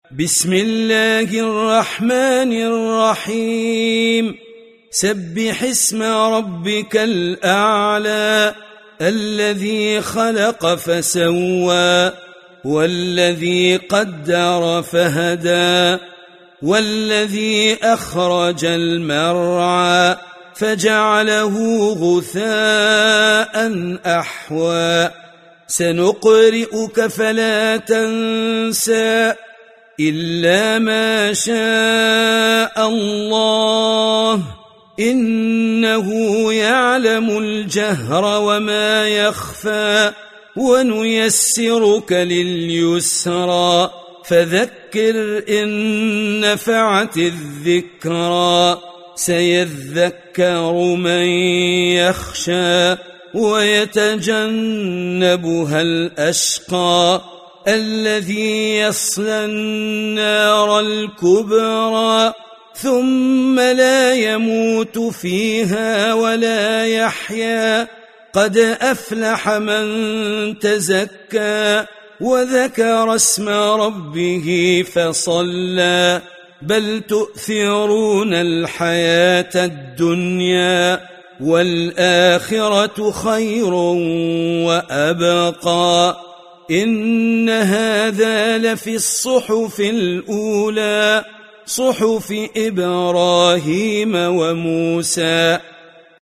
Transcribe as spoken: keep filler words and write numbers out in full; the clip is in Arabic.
بسم الله الرحمن الرحيم سبح اسم ربك الأعلى الذي خلق فسوى والذي قدر فهدى والذي أخرج المرعى فجعله غثاء أحوى سنقرئك فلا تنسى إلا ما شاء الله إنه يعلم الجهر وما يخفى ونيسرك لليسرى فذكر إن نفعت الذكرى سيذكر من يخشى ويتجنبها الأشقى الذي يصلى النار الكبرى ثم لا يموت فيها ولا يحيا قد أفلح من تزكى وذكر اسم ربه فصلى بل تؤثرون الحياة الدنيا والآخرة خير وأبقى إن هذا لفي الصحف الأولى صحف إبراهيم وموسى